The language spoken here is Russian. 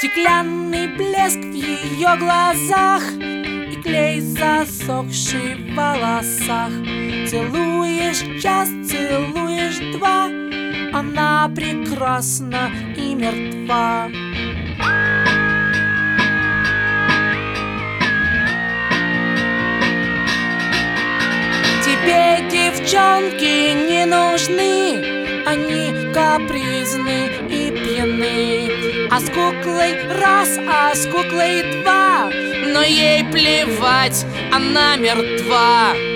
Стеклянный блеск в ее глазах и клей, засохший в волосах. Целуешь час, целуешь два, она прекрасна и мертва. Тебе девчонки не нужны, они капризны и пьяны. А с куклой раз, а с куклой два, но ей плевать, она мертва.